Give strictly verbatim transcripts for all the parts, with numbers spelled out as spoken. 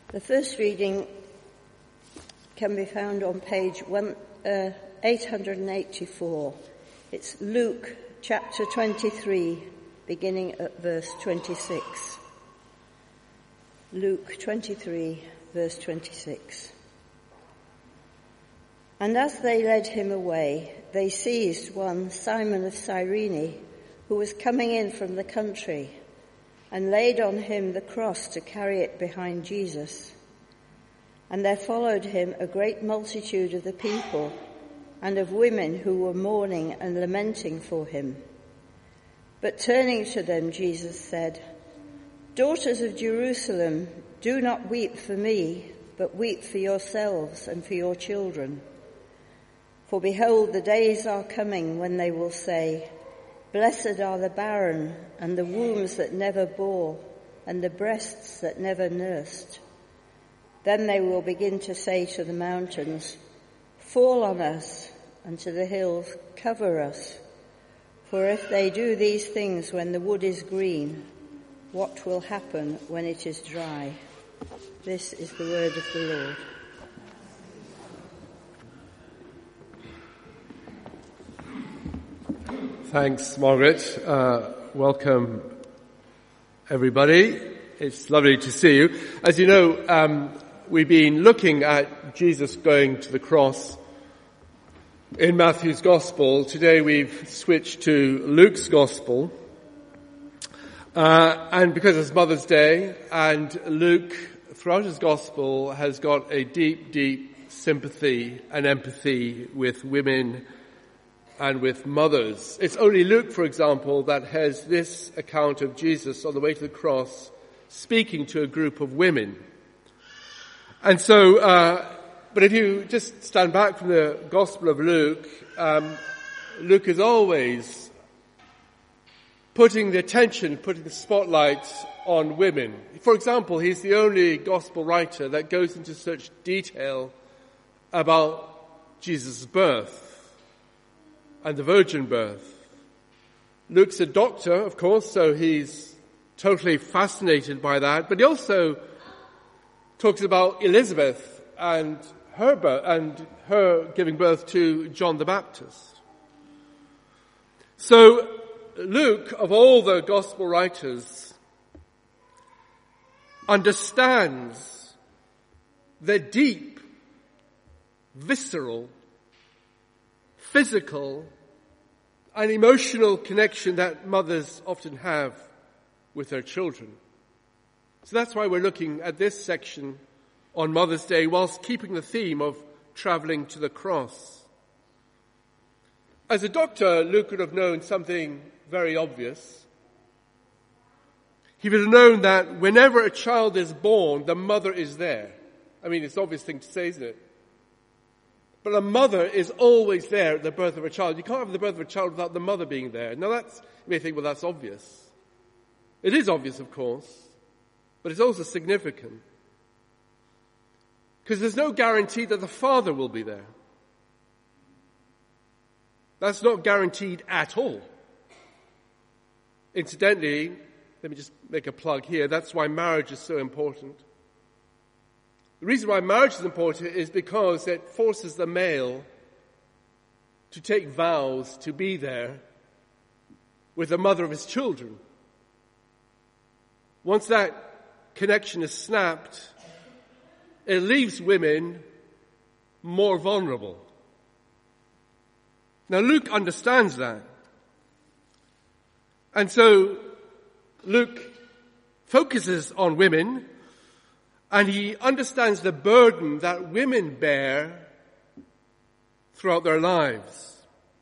The first reading can be found on page one, uh, eight hundred eighty-four. It's Luke chapter twenty-three, beginning at verse twenty-six. Luke twenty-three, verse twenty-six. And as they led him away, they seized one, Simon of Cyrene, who was coming in from the country, and laid on him the cross to carry it behind Jesus. And there followed him a great multitude of the people and of women who were mourning and lamenting for him. But turning to them, Jesus said, "Daughters of Jerusalem, do not weep for me, but weep for yourselves and for your children. For behold, the days are coming when they will say, 'Blessed are the barren and the wombs that never bore and the breasts that never nursed.' Then they will begin to say to the mountains, 'Fall on us,' and to the hills, 'Cover us.' For if they do these things when the wood is green, what will happen when it is dry?" This is the word of the Lord. Thanks, Margaret. Uh, welcome, everybody. It's lovely to see you. As you know, um, we've been looking at Jesus going to the cross in Matthew's Gospel. Today we've switched to Luke's Gospel. Uh, and because it's Mother's Day, and Luke, throughout his Gospel, has got a deep, deep sympathy and empathy with women and with mothers. It's only Luke, for example, that has this account of Jesus on the way to the cross speaking to a group of women. And so, uh, but if you just stand back from the Gospel of Luke, um, Luke is always putting the attention, putting the spotlight on women. For example, he's the only Gospel writer that goes into such detail about Jesus' birth and the virgin birth. Luke's a doctor, of course, so he's totally fascinated by that, but he also talks about Elizabeth and her birth, and her giving birth to John the Baptist. So Luke, of all the gospel writers, understands the deep, visceral, physical and emotional connection that mothers often have with their children. So that's why we're looking at this section on Mother's Day whilst keeping the theme of travelling to the cross. As a doctor, Luke would have known something very obvious. He would have known that whenever a child is born, the mother is there. I mean, it's an obvious thing to say, isn't it? But a mother is always there at the birth of a child. You can't have the birth of a child without the mother being there. Now that's, you may think, well, that's obvious. It is obvious, of course, but it's also significant. Because there's no guarantee that the father will be there. That's not guaranteed at all. Incidentally, let me just make a plug here, that's why marriage is so important. The reason why marriage is important is because it forces the male to take vows to be there with the mother of his children. Once that connection is snapped, it leaves women more vulnerable. Now Luke understands that. And so Luke focuses on women, and he understands the burden that women bear throughout their lives.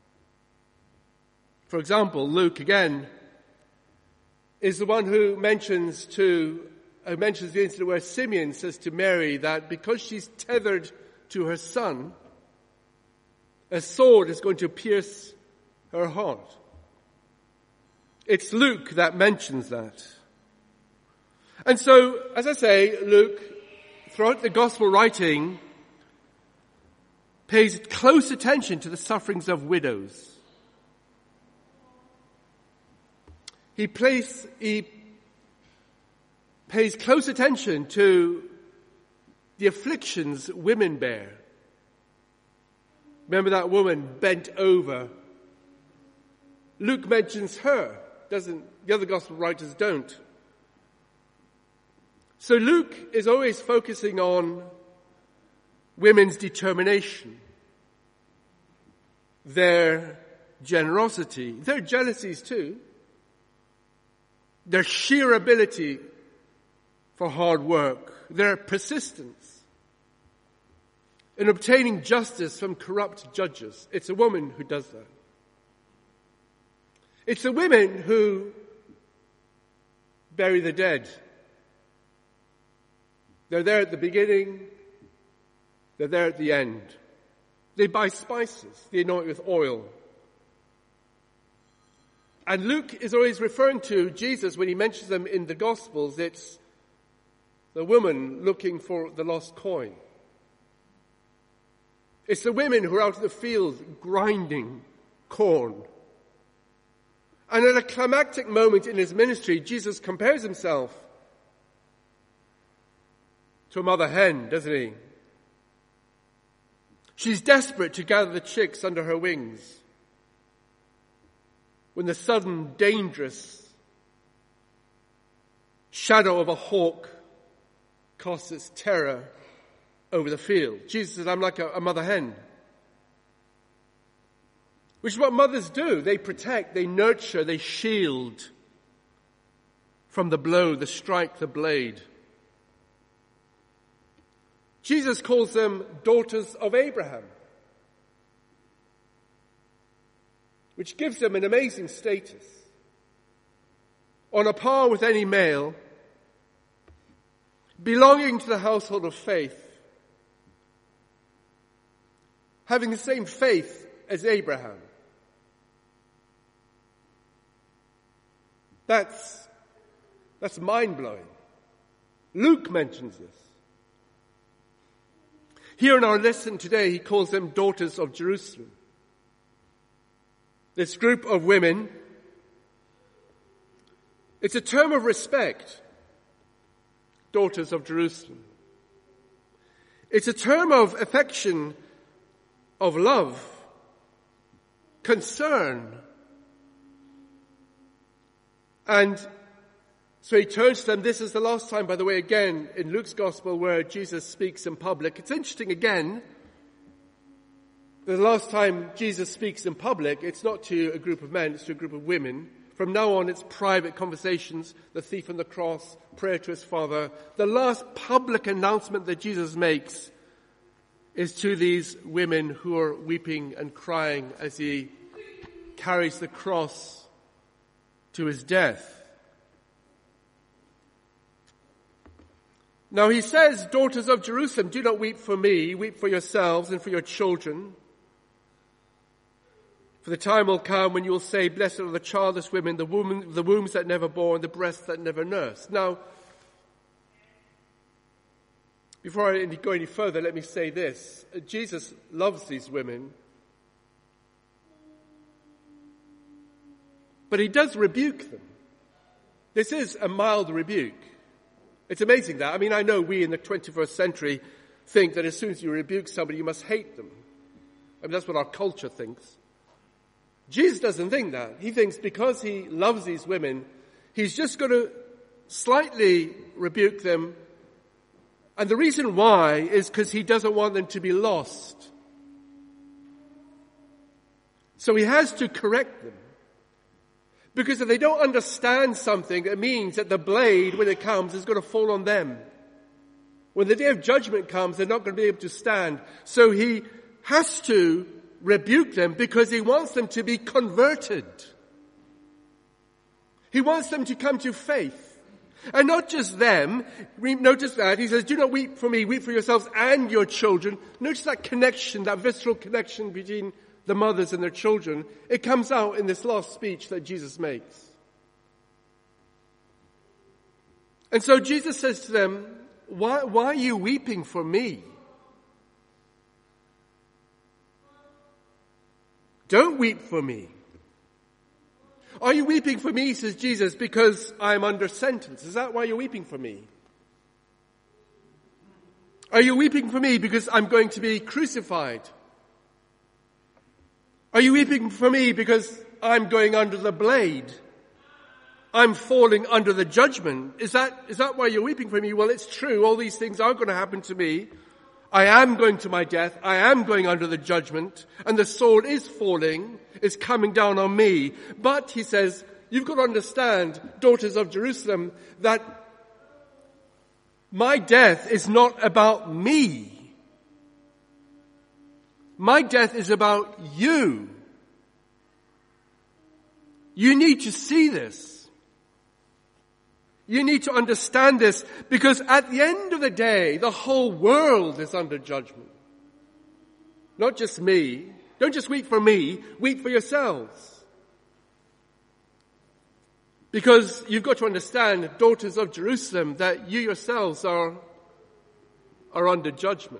For example, Luke again is the one who mentions to who mentions the incident where Simeon says to Mary that because she's tethered to her son, a sword is going to pierce her heart. It's Luke that mentions that. And so, as I say, Luke, throughout the gospel writing, pays close attention to the sufferings of widows. He, place, he pays close attention to the afflictions women bear. Remember that woman bent over. Luke mentions her, doesn't, the other gospel writers don't. So Luke is always focusing on women's determination, their generosity, their jealousies too, their sheer ability for hard work, their persistence in obtaining justice from corrupt judges. It's a woman who does that. It's the women who bury the dead. They're there at the beginning, they're there at the end. They buy spices, they anoint with oil. And Luke is always referring to Jesus when he mentions them in the Gospels. It's the woman looking for the lost coin. It's the women who are out in the field grinding corn. And at a climactic moment in his ministry, Jesus compares himself to a mother hen, doesn't he? She's desperate to gather the chicks under her wings when the sudden, dangerous shadow of a hawk casts its terror over the field. Jesus says, I'm like a, a mother hen. Which is what mothers do. They protect, they nurture, they shield from the blow, the strike, the blade. Jesus calls them daughters of Abraham, which gives them an amazing status, on a par with any male, belonging to the household of faith, having the same faith as Abraham. That's, that's mind-blowing. Luke mentions this. Here in our lesson today, he calls them daughters of Jerusalem. This group of women, it's a term of respect, daughters of Jerusalem. It's a term of affection, of love, concern. And so he turns to them. This is the last time, by the way, again, in Luke's gospel where Jesus speaks in public. It's interesting, again, the last time Jesus speaks in public, it's not to a group of men, it's to a group of women. From now on, it's private conversations, the thief on the cross, prayer to his Father. The last public announcement that Jesus makes is to these women who are weeping and crying as he carries the cross to his death. Now he says, daughters of Jerusalem, do not weep for me, weep for yourselves and for your children. For the time will come when you will say, blessed are the childless women, the, womb, the wombs that never bore, and the breasts that never nursed. Now, before I go any further, let me say this. Jesus loves these women, but he does rebuke them. This is a mild rebuke. It's amazing that. I mean, I know we in the twenty-first century think that as soon as you rebuke somebody, you must hate them. I mean, that's what our culture thinks. Jesus doesn't think that. He thinks because he loves these women, he's just going to slightly rebuke them. And the reason why is because he doesn't want them to be lost. So he has to correct them. Because if they don't understand something, it means that the blade, when it comes, is going to fall on them. When the day of judgment comes, they're not going to be able to stand. So he has to rebuke them because he wants them to be converted. He wants them to come to faith. And not just them. Notice that. He says, do not weep for me, weep for yourselves and your children. Notice that connection, that visceral connection between the mothers and their children. It comes out in this last speech that Jesus makes. And so Jesus says to them, why, why are you weeping for me? Don't weep for me. Are you weeping for me, says Jesus, because I'm under sentence? Is that why you're weeping for me? Are you weeping for me because I'm going to be crucified? Are you weeping for me because I'm going under the blade? I'm falling under the judgment. Is that, is that why you're weeping for me? Well, it's true. All these things are going to happen to me. I am going to my death. I am going under the judgment. And the sword is falling, is coming down on me. But, he says, you've got to understand, daughters of Jerusalem, that my death is not about me. My death is about you. You need to see this. You need to understand this, because at the end of the day, the whole world is under judgment. Not just me. Don't just weep for me, weep for yourselves. Because you've got to understand, daughters of Jerusalem, that you yourselves are, are under judgment.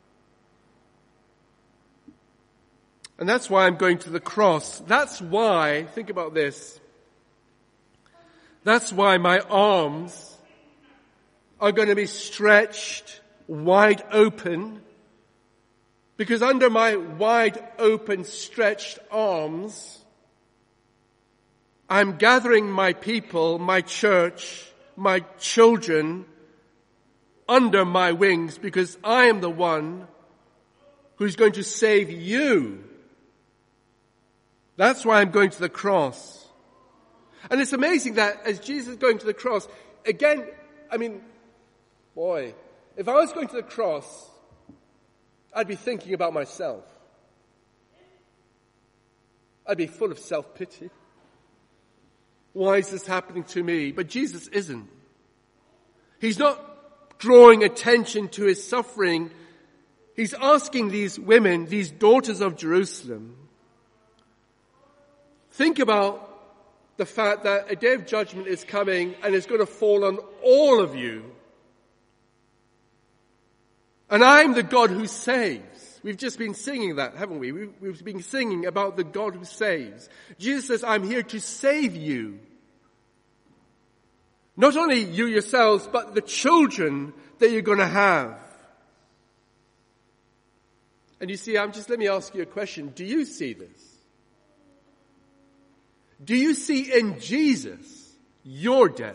And that's why I'm going to the cross. That's why, think about this, that's why my arms are going to be stretched wide open, because under my wide open stretched arms, I'm gathering my people, my church, my children under my wings, because I am the one who's going to save you. That's why I'm going to the cross. And it's amazing that as Jesus is going to the cross, again, I mean, boy, if I was going to the cross, I'd be thinking about myself. I'd be full of self-pity. Why is this happening to me? But Jesus isn't. He's not drawing attention to his suffering. He's asking these women, these daughters of Jerusalem, think about the fact that a day of judgment is coming and it's going to fall on all of you. And I'm the God who saves. We've just been singing that, haven't we? We've, we've been singing about the God who saves. Jesus says, I'm here to save you. Not only you yourselves, but the children that you're going to have. And you see, I'm just, let me ask you a question. Do you see this? Do you see in Jesus your death?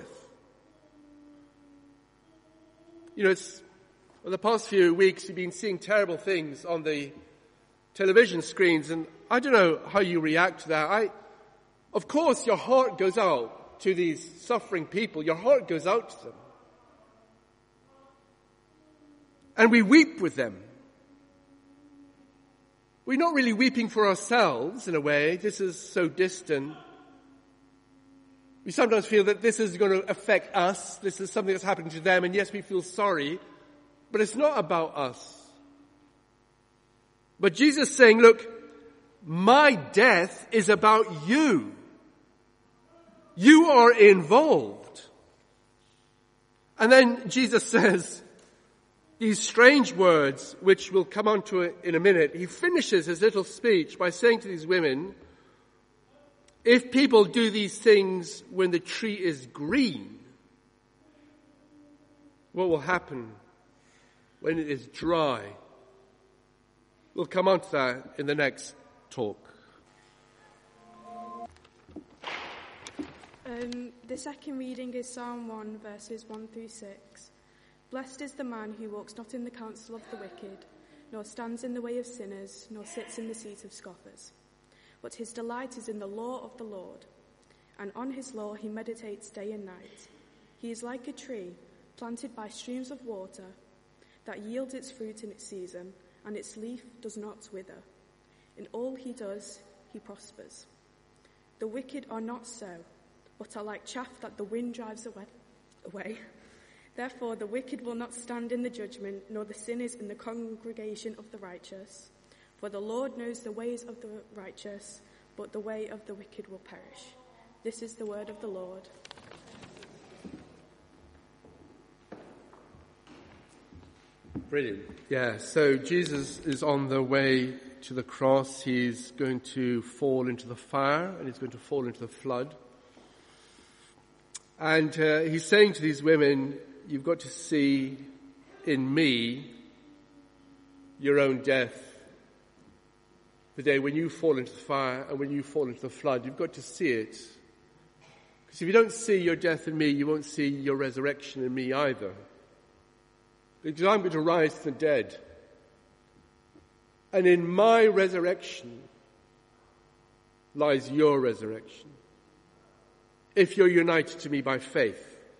You know, it's, for the past few weeks you've been seeing terrible things on the television screens, and I don't know how you react to that. I, of course, your heart goes out to these suffering people. Your heart goes out to them. And we weep with them. We're not really weeping for ourselves in a way. This is so distant. We sometimes feel that this is going to affect us. This is something that's happening to them. And yes, we feel sorry. But it's not about us. But Jesus is saying, look, my death is about you. You are involved. And then Jesus says these strange words, which we'll come on to in a minute. He finishes his little speech by saying to these women, if people do these things when the tree is green, what will happen when it is dry? We'll come on to that in the next talk. Um, the second reading is Psalm one, verses one through six. Blessed is the man who walks not in the counsel of the wicked, nor stands in the way of sinners, nor sits in the seat of scoffers. But his delight is in the law of the Lord, and on his law he meditates day and night. He is like a tree planted by streams of water that yields its fruit in its season, and its leaf does not wither. In all he does, he prospers. The wicked are not so, but are like chaff that the wind drives away. Therefore the wicked will not stand in the judgment, nor the sinners in the congregation of the righteous. For the Lord knows the ways of the righteous, but the way of the wicked will perish. This is the word of the Lord. Brilliant. Yeah, so Jesus is on the way to the cross. He's going to fall into the fire, and he's going to fall into the flood. And uh, he's saying to these women, you've got to see in me your own death. The day when you fall into the fire and when you fall into the flood, you've got to see it. Because if you don't see your death in me, you won't see your resurrection in me either. Because I'm going to rise from the dead. And in my resurrection lies your resurrection, if you're united to me by faith.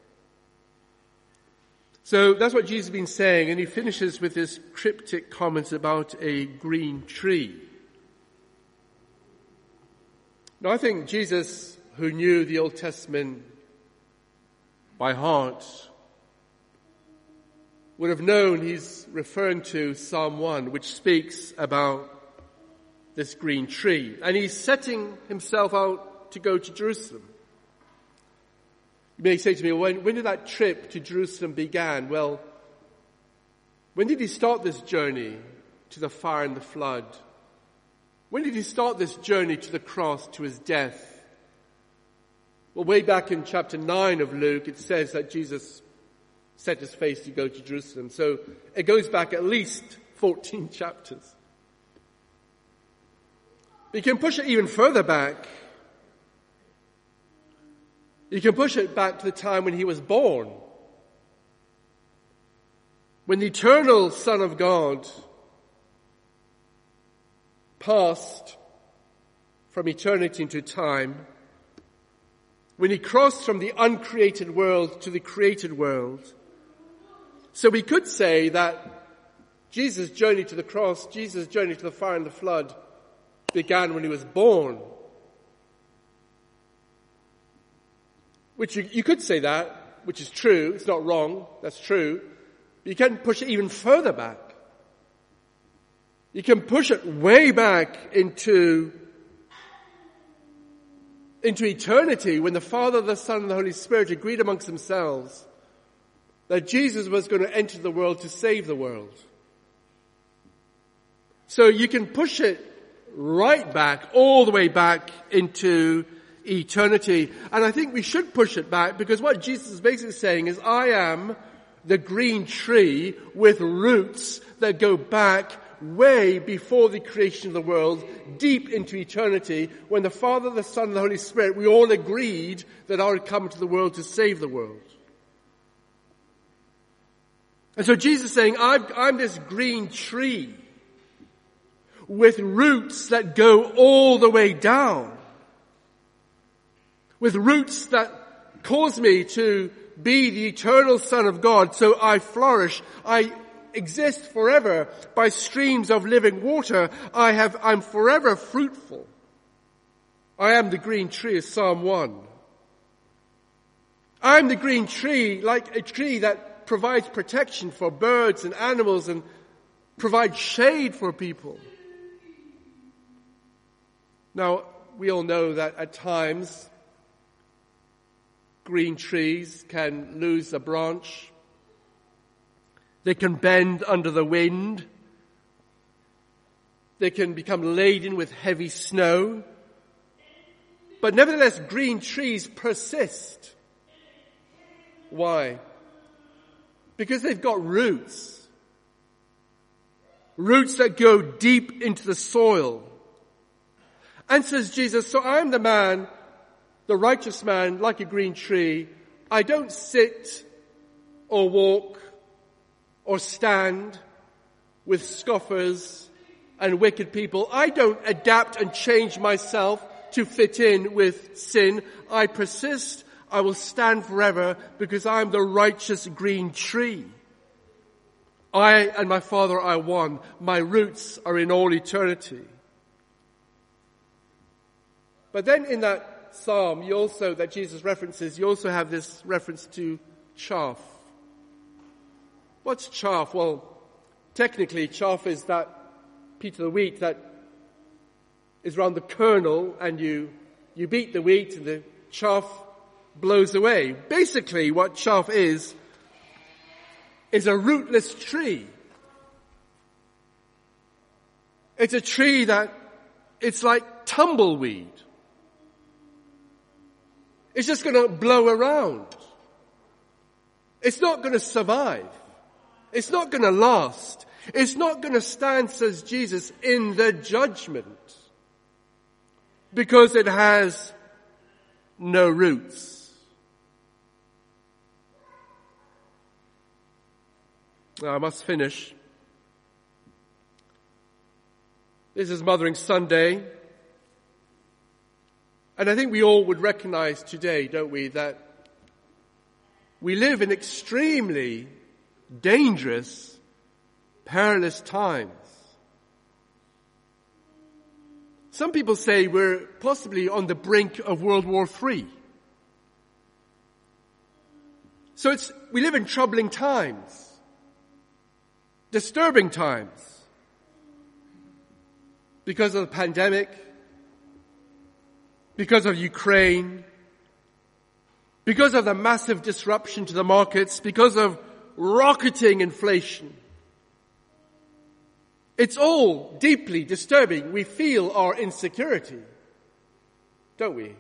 So that's what Jesus has been saying, and he finishes with this cryptic comment about a green tree. Now, I think Jesus, who knew the Old Testament by heart, would have known he's referring to Psalm one, which speaks about this green tree. And he's setting himself out to go to Jerusalem. You may say to me, when, when did that trip to Jerusalem began? Well, when did he start this journey to the fire and the flood? When did he start this journey to the cross, to his death? Well, way back in chapter nine of Luke, it says that Jesus set his face to go to Jerusalem. So it goes back at least fourteen chapters. But you can push it even further back. You can push it back to the time when he was born. When the eternal Son of God passed from eternity into time, when he crossed from the uncreated world to the created world. So we could say that Jesus' journey to the cross, Jesus' journey to the fire and the flood began when he was born. Which you, you could say that, which is true. It's not wrong. That's true. But you can push it even further back. You can push it way back into, into eternity when the Father, the Son, and the Holy Spirit agreed amongst themselves that Jesus was going to enter the world to save the world. So you can push it right back, all the way back into eternity. And I think we should push it back because what Jesus is basically saying is, I am the green tree with roots that go back way before the creation of the world, deep into eternity, when the Father, the Son, and the Holy Spirit, we all agreed that I would come into the world to save the world. And so Jesus is saying, I'm, I'm this green tree with roots that go all the way down, with roots that cause me to be the eternal Son of God, so I flourish. I exist forever by streams of living water. I have, I'm forever fruitful. I am the green tree, as Psalm one. I am the green tree, like a tree that provides protection for birds and animals and provides shade for people. Now, we all know that at times green trees can lose a branch. They can bend under the wind. They can become laden with heavy snow. But nevertheless, green trees persist. Why? Because they've got roots. Roots that go deep into the soil. And says Jesus, so I am the man, the righteous man, like a green tree. I don't sit or walk or stand with scoffers and wicked people. I don't adapt and change myself to fit in with sin. I persist. I will stand forever because I am the righteous green tree. I and my Father are one. My roots are in all eternity. But then in that psalm, you also, that Jesus references, you also have this reference to chaff. What's chaff? Well, technically, chaff is that piece of the wheat that is around the kernel, and you, you beat the wheat and the chaff blows away. Basically, what chaff is, is a rootless tree. It's a tree that, it's like tumbleweed. It's just going to blow around. It's not going to survive. It's not going to last. It's not going to stand, says Jesus, in the judgment, because it has no roots. Now, I must finish. This is Mothering Sunday. And I think we all would recognize today, don't we, that we live in extremely dangerous, perilous times. Some people say we're possibly on the brink of World War Three. So it's, we live in troubling times, disturbing times, because of the pandemic, because of Ukraine, because of the massive disruption to the markets, because of rocketing inflation. It's all deeply disturbing. We feel our insecurity, don't we?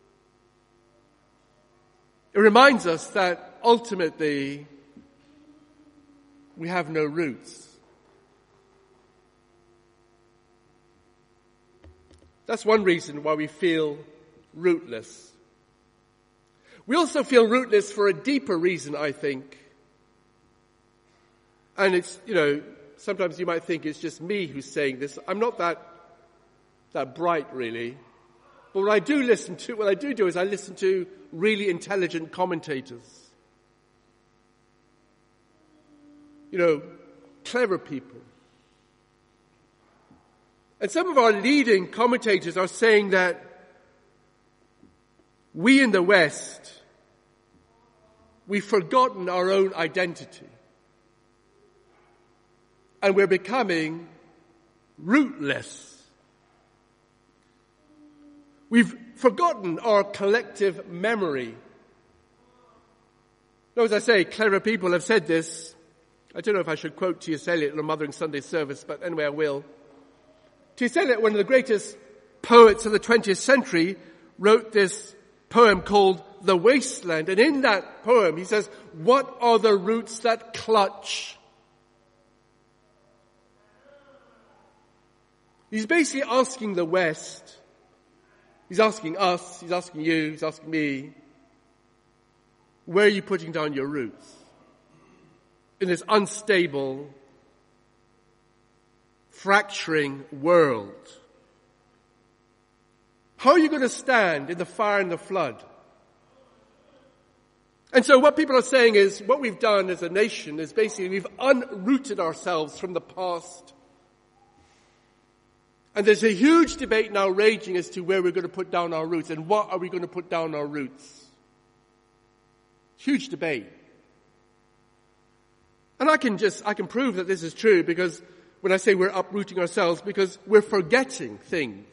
It reminds us that ultimately we have no roots. That's one reason why we feel rootless. We also feel rootless for a deeper reason, I think. And it's, you know, sometimes you might think it's just me who's saying this. I'm not that, that bright, really. But what I do listen to, what I do do is I listen to really intelligent commentators. You know, clever people. And some of our leading commentators are saying that we in the West, we've forgotten our own identity. And we're becoming rootless. We've forgotten our collective memory. Now, as I say, clever people have said this. I don't know if I should quote T S Eliot in a Mothering Sunday service, but anyway, I will. T S Eliot, one of the greatest poets of the twentieth century, wrote this poem called The Wasteland. And in that poem, he says, what are the roots that clutch? He's basically asking the West, he's asking us, he's asking you, he's asking me, where are you putting down your roots? In this unstable, fracturing world. How are you going to stand in the fire and the flood? And so what people are saying is, what we've done as a nation is basically we've unrooted ourselves from the past. And there's a huge debate now raging as to where we're going to put down our roots and what are we going to put down our roots. Huge debate. And I can just, I can prove that this is true because when I say we're uprooting ourselves, because we're forgetting things.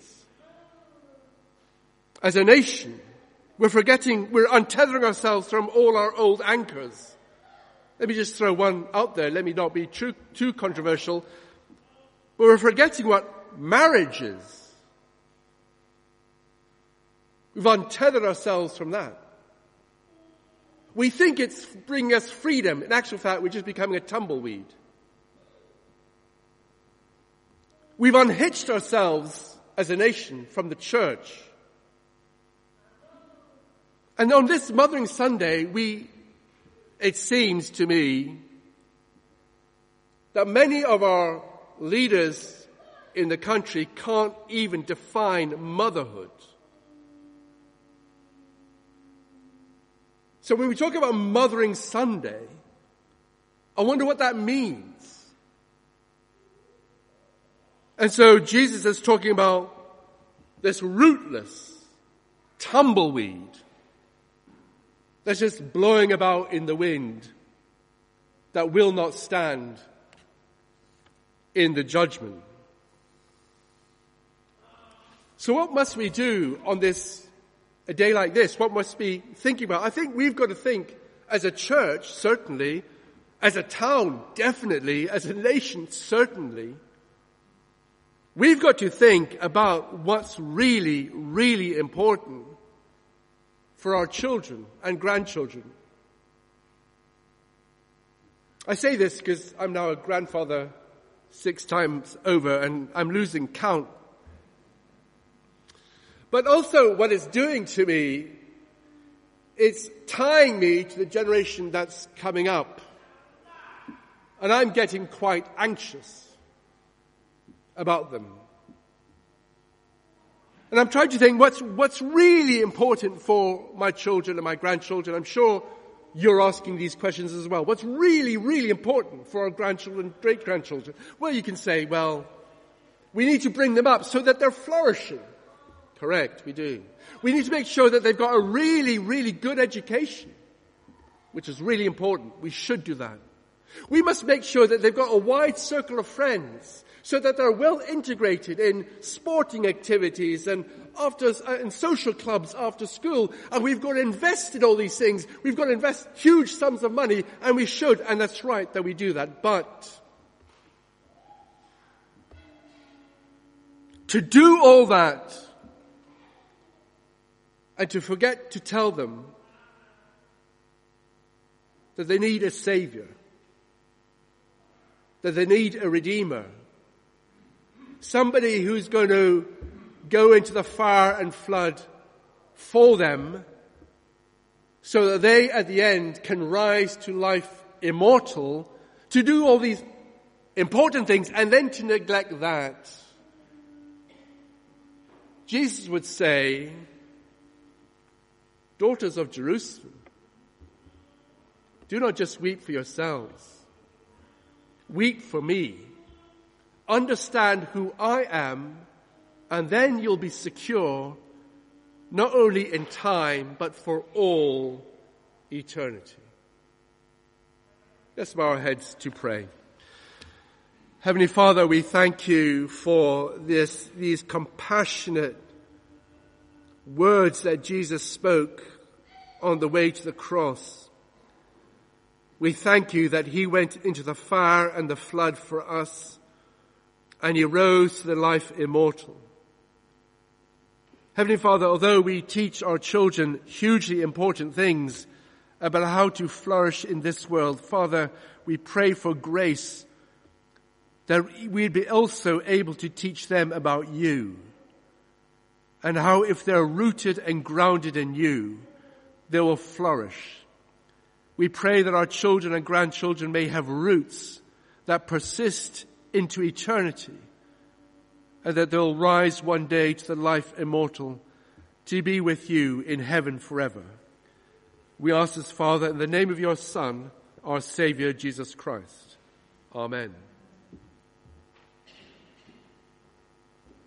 As a nation, we're forgetting, we're untethering ourselves from all our old anchors. Let me just throw one out there. Let me not be too, too controversial. But we're forgetting what marriage is. We've untethered ourselves from that. We think it's bringing us freedom. In actual fact, we're just becoming a tumbleweed. We've unhitched ourselves as a nation from the church. And on this Mothering Sunday, we, it seems to me, that many of our leaders in the country can't even define motherhood. So when we talk about Mothering Sunday, I wonder what that means. And so Jesus is talking about this rootless tumbleweed that's just blowing about in the wind that will not stand in the judgment. So what must we do on this, a day like this? What must we be thinking about? I think we've got to think as a church, certainly, as a town, definitely, as a nation, certainly. We've got to think about what's really, really important for our children and grandchildren. I say this because I'm now a grandfather six times over and I'm losing count. But also what it's doing to me, it's tying me to the generation that's coming up. And I'm getting quite anxious about them. And I'm trying to think what's, what's really important for my children and my grandchildren. I'm sure you're asking these questions as well. What's really, really important for our grandchildren, great-grandchildren? Well, you can say, well, we need to bring them up so that they're flourishing. Correct, we do. We need to make sure that they've got a really, really good education, which is really important. We should do that. We must make sure that they've got a wide circle of friends so that they're well integrated in sporting activities and after uh, in social clubs after school. And we've got to invest in all these things. We've got to invest huge sums of money, and we should, and that's right that we do that. But to do all that and to forget to tell them that they need a savior, that they need a redeemer, somebody who's going to go into the fire and flood for them so that they at the end can rise to life immortal, to do all these important things and then to neglect that. Jesus would say, daughters of Jerusalem, do not just weep for yourselves. Weep for me. Understand who I am, and then you'll be secure, not only in time, but for all eternity. Let's bow our heads to pray. Heavenly Father, we thank you for this, these compassionate words that Jesus spoke on the way to the cross. We thank you that he went into the fire and the flood for us, and he rose to the life immortal. Heavenly Father, although we teach our children hugely important things about how to flourish in this world, Father, we pray for grace that we'd be also able to teach them about you and how if they're rooted and grounded in you, they will flourish. We pray that our children and grandchildren may have roots that persist into eternity, and that they'll rise one day to the life immortal to be with you in heaven forever. We ask this, Father, in the name of your Son, our Savior, Jesus Christ. Amen.